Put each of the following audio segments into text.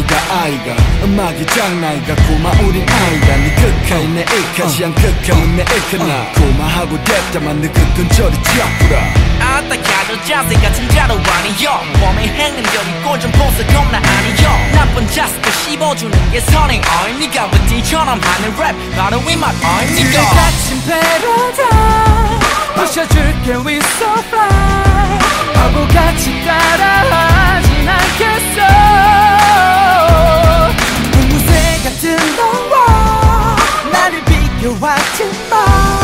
아이가 음악이 장난이가 고마 우린 아이가 네 극하이 내 일카시 안 극하면 내 일카나 고마하고 됐다만 내 끝은 저리 지압부라 아따 가져 자세가 진짜로 아니여 몸에 행능력이 꼴좀 보스 겁나 아니여 나쁜 자식도 씹어주는 게 선행 어이 니가 왜 D처럼 하는 랩 바로 이 맛 어이 니가 갇힌 패러다임 부셔줄게 we so fly 바보같이 따라하진 않겠어 앵무새 같은 너와 나를 비교하지 마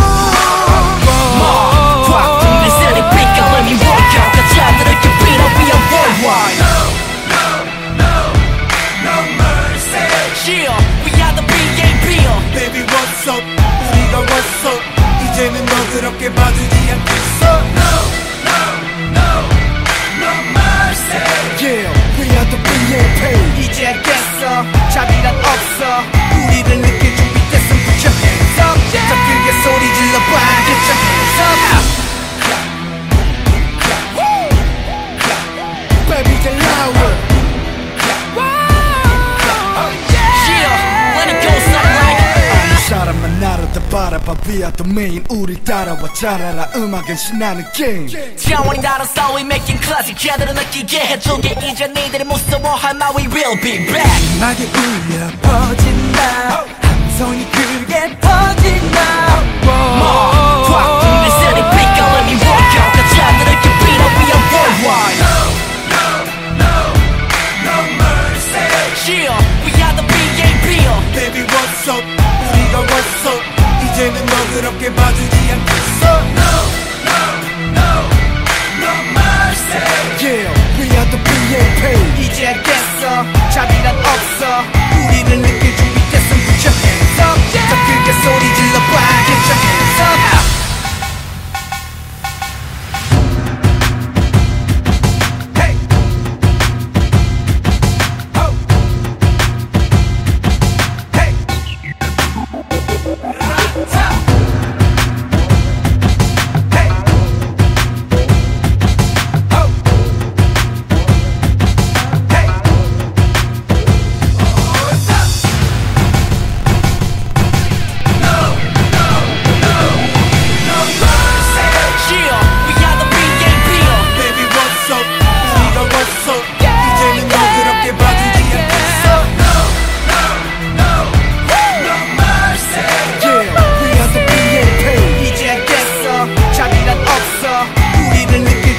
Baby what's up 우리가 what's up 이제는 너 그렇게 봐주지 않겠어 No mercy Yeah we are the BAP 이제 알겠어 자비란 없어 우리를 느낄 준비됐으면 put your hands up 더 크게 소리 질러봐 get your hands up Baby get louder 사람만 나를 다 바라봐 We are the main 우릴 따라와 잘 알아 음악은 신나는 게임 차원이 달아서 we making classic 제대로 느끼게 해줄게 이제 니들이 무서워할 마 we will be back 음악이 울려 퍼진다 함성이 크게 터진다 Rock from the city pick up let me walk out 가자 들을게 beat up we are worldwide No mercy Yeah we are the BAP Baby what's up 우리가 what's up 이제는 너 그렇게 봐주지 않겠어 No mercy Yeah we are the BAP 이제 알겠어 자비란 없어 우리를 느낄 준비됐으면 put your hands up 더 크게 소리 질러봐 get your hands up 자비란 없어 우리를 느끼